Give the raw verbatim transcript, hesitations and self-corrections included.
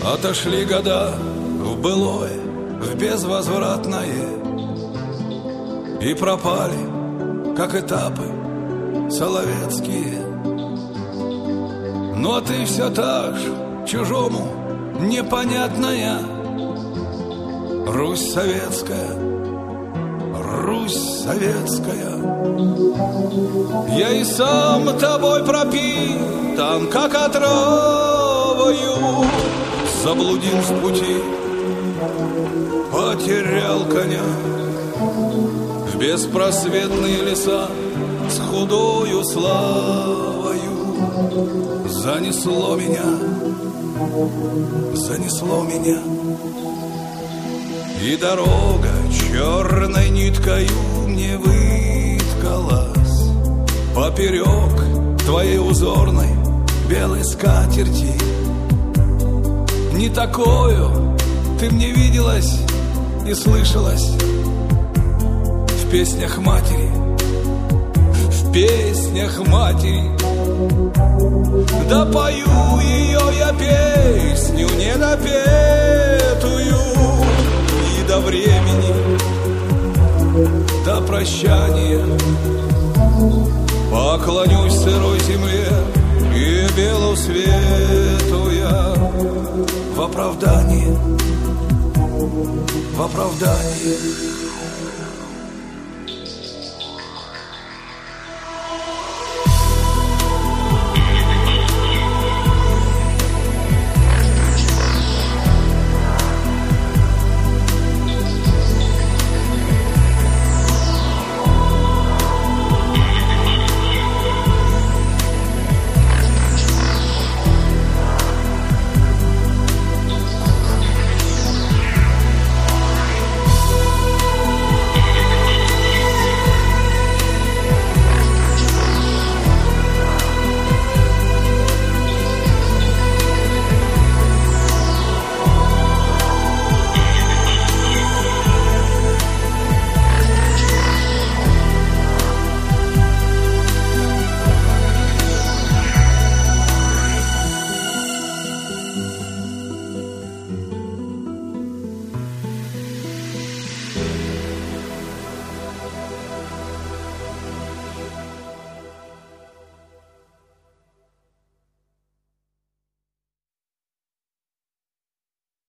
Отошли года в былое, в безвозвратное, и пропали, как этапы соловецкие. Но ты все так же чужому непонятная. Русь советская, Русь советская. Я и сам тобой пропитан, как отравою. Заблудил с пути, потерял коня в беспросветные леса с худою славою. Занесло меня, занесло меня, и дорога черной ниткою мне выткалась поперек твоей узорной белой скатерти. Не такою ты мне виделась и слышалась в песнях матери, в песнях матери. Да пою ее я песню недопетую, и до времени, до прощания поклонюсь сырой земле и белу свету я в оправдании, в оправдании.